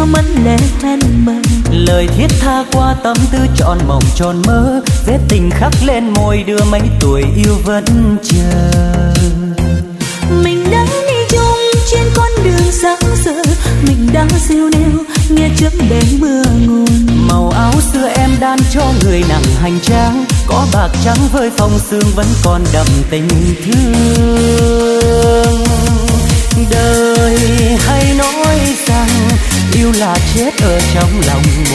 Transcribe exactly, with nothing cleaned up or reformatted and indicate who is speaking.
Speaker 1: mân lẻ hoen mờ.
Speaker 2: Lời thiết tha qua tâm tư trọn mộng tròn mơ, vết tình khắc lên môi đưa mấy tuổi yêu vẫn chờ.
Speaker 1: Mình đang đi chung trên con đường sáng giờ, mình đang siêu nêu nghe chớp đêm mưa nguồn.
Speaker 2: Màu áo xưa em đan cho người nặng hành trang, có bạc trắng với phong sương vẫn còn đậm tình thương. Đời hay nói rằng yêu là chết ở trong lòng,